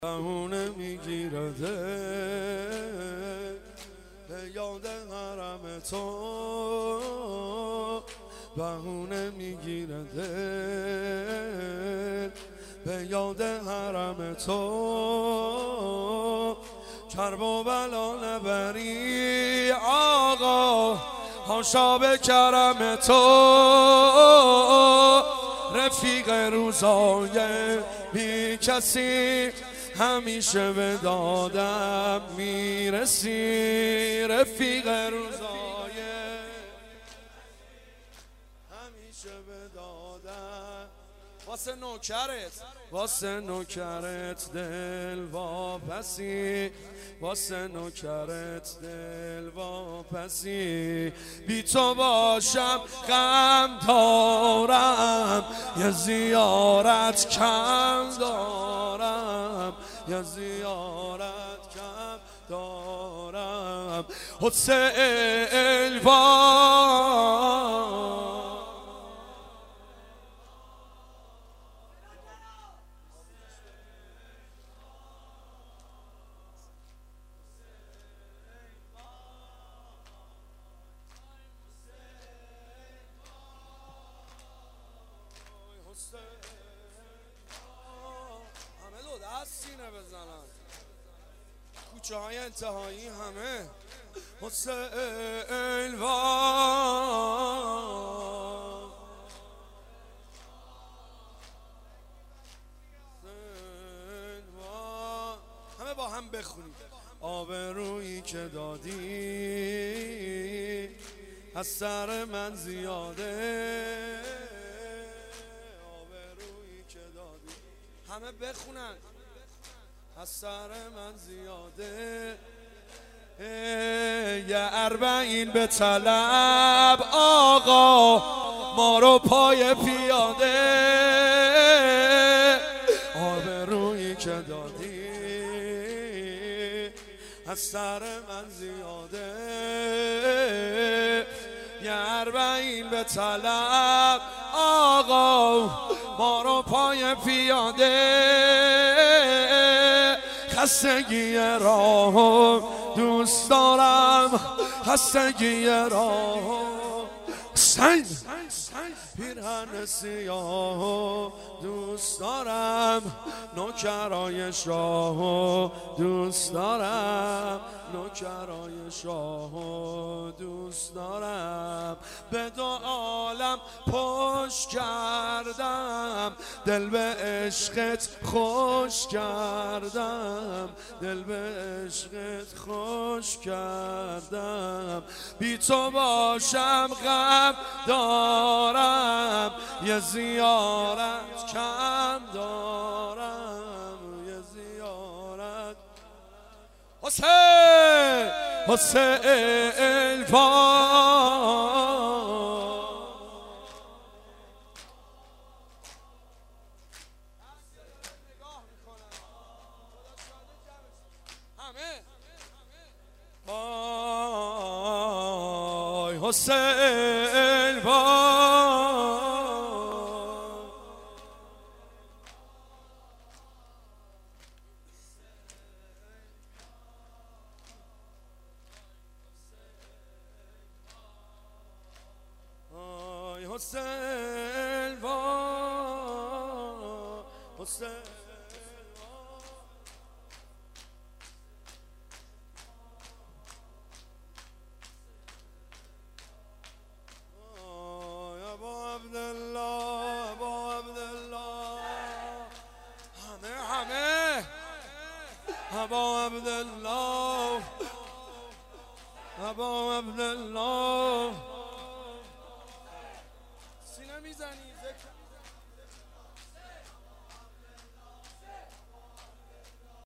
بهونه میگیرده به یاد حرم تو، بهونه میگیرده به یاد حرم تو. کرب و بلا نبری آقا، حاشا به کرم تو. رفیق روزای بی کسی همیشه به دادم میرسی. رفیق روزای همیشه به دادم. واسه نوکرت، واسه نوکرت دل واپسی، واسه نوکرت دل واپسی. بی تو باشم غم دارم، یه زیارت کم دارم، یه زیارت کم دارم. حسین همه دو دست سینه بزنن، کوچه های انتهایی همه. حسین همه با هم بخونیم. آبرویی که دادی از سر من زیاده، آبرویی که دادی همه بخونن. از سر من زیاده، یه 40 به طلب آقا، ما رو پای پیاده. آبرویی که دادی از سر من زیاده، یه 40 به طلب آقا، ما رو پای پیاده. خستگی راه دوست دارم، خستگی راه. حسین پیرهن سیاه دوست دارم، نوکرای شاه دوست دارم، نوکرای شاه دوست دارم. به 2 عالم پشت کردم، دل به عشقت خوش کردم، دل به عشقت خوش کردم. بی تو باشم غم دارم، یه زیارت کم دارم، یه زیارت. حسین حسین وای حسین وای حسین وای حسین ابا عبدالله، ابا عبدالله.